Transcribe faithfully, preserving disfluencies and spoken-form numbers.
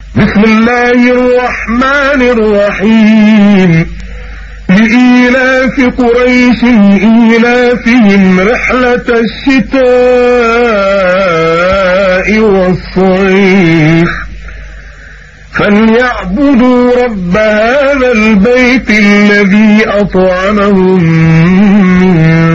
بسم الله الرحمن الرحيم. لإيلاف قريش إيلافهم رحلة الشتاء والصيف فليعبدوا رب هذا البيت الذي أطعمهم من